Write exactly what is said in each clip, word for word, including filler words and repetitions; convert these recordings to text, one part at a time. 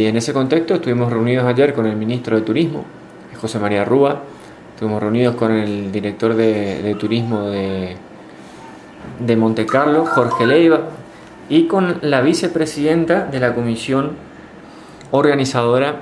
Y en ese contexto estuvimos reunidos ayer con el ministro de Turismo, José María Rúa, estuvimos reunidos con el director de, de Turismo de, de Monte Carlo, Jorge Leiva, y con la vicepresidenta de la comisión organizadora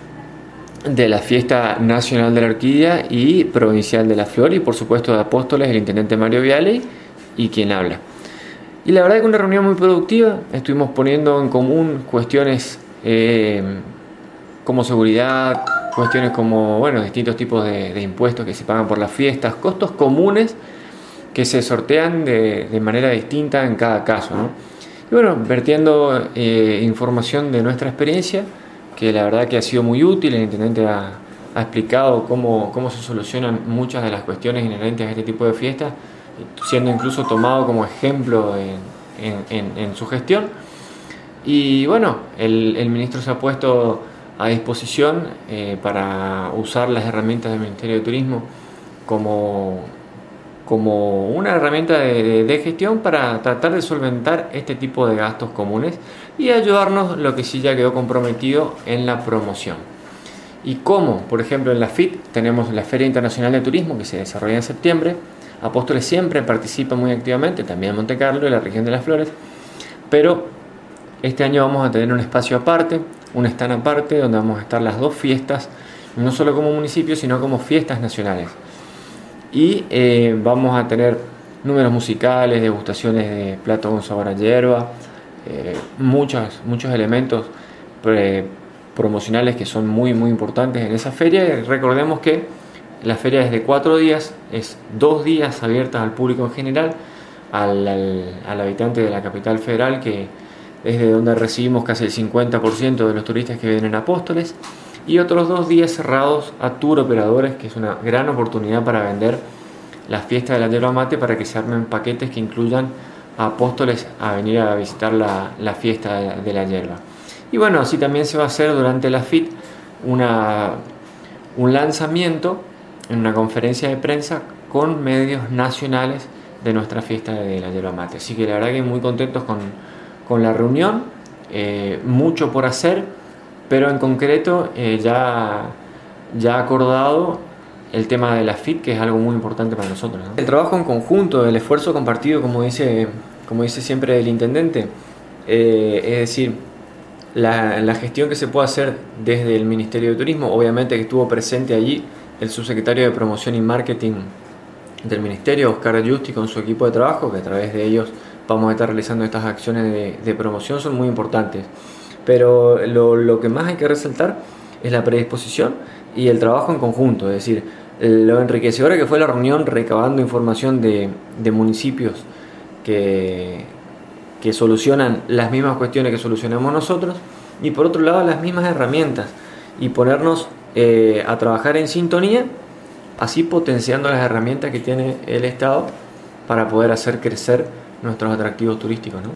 de la Fiesta Nacional de la Orquídea y Provincial de la Flor, y por supuesto de Apóstoles, el intendente Mario Viale y quien habla. Y la verdad que una reunión muy productiva, estuvimos poniendo en común cuestiones eh, como seguridad, cuestiones como bueno, distintos tipos de, de impuestos que se pagan por las fiestas, costos comunes que se sortean de, de manera distinta en cada caso, ¿no? Y bueno, vertiendo eh, información de nuestra experiencia, que la verdad que ha sido muy útil. El intendente ha, ha explicado cómo, cómo se solucionan muchas de las cuestiones inherentes a este tipo de fiestas, siendo incluso tomado como ejemplo en, en, en, en su gestión. Y bueno, el, el ministro se ha puesto a disposición eh, para usar las herramientas del Ministerio de Turismo como, como una herramienta de, de, de gestión para tratar de solventar este tipo de gastos comunes y ayudarnos lo que sí ya quedó comprometido en la promoción. Y como, por ejemplo, en la F I T tenemos la Feria Internacional de Turismo que se desarrolla en septiembre. Apóstoles siempre participa muy activamente, también en Monte Carlo y la región de las Flores, pero este año vamos a tener un espacio aparte, un stand aparte, donde vamos a estar las dos fiestas, no solo como municipio, sino como fiestas nacionales. Y eh, vamos a tener números musicales, degustaciones de platos con sabor a hierba, eh, muchos, muchos elementos pre- promocionales que son muy, muy importantes en esa feria. Y recordemos que la feria es de cuatro días, es dos días abiertas al público en general, al, al, al habitante de la capital federal, que es de donde recibimos casi el cincuenta por ciento de los turistas que vienen a Apóstoles, y otros dos días cerrados a tour operadores, que es una gran oportunidad para vender la fiesta de la yerba mate, para que se armen paquetes que incluyan a Apóstoles a venir a visitar la, la fiesta de, de la yerba. Y bueno, así también se va a hacer durante la F I T una, un lanzamiento en una conferencia de prensa con medios nacionales de nuestra fiesta de la yerba mate. Así que la verdad que muy contentos con, con la reunión, eh, mucho por hacer, pero en concreto eh, ya, ya acordado el tema de la F I T, que es algo muy importante para nosotros, ¿no? El trabajo en conjunto, el esfuerzo compartido, como dice, como dice siempre el intendente, eh, es decir, la, la gestión que se puede hacer desde el Ministerio de Turismo, obviamente que estuvo presente allí el subsecretario de Promoción y Marketing del Ministerio, Oscar Justi, con su equipo de trabajo, que a través de ellos vamos a estar realizando estas acciones de, de promoción, son muy importantes. Pero lo, lo que más hay que resaltar es la predisposición y el trabajo en conjunto, es decir, lo enriquecedora que fue la reunión recabando información de, de municipios que, que solucionan las mismas cuestiones que solucionamos nosotros, y por otro lado las mismas herramientas, y ponernos eh, a trabajar en sintonía, así potenciando las herramientas que tiene el Estado para poder hacer crecer nuestros atractivos turísticos, ¿no?